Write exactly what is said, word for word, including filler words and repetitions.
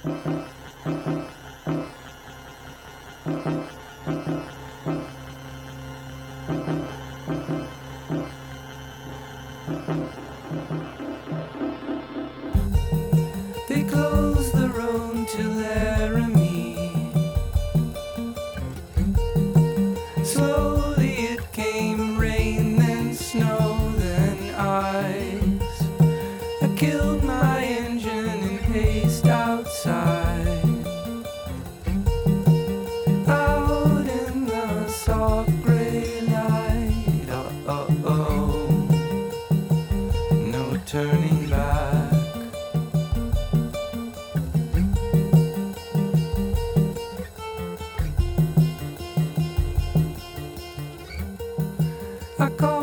They closed the road to Laramie. Slowly it came, rain, then snow, then ice. I killed my engine and paced outside. Out in the soft gray light, oh, oh, oh. No turning back. I call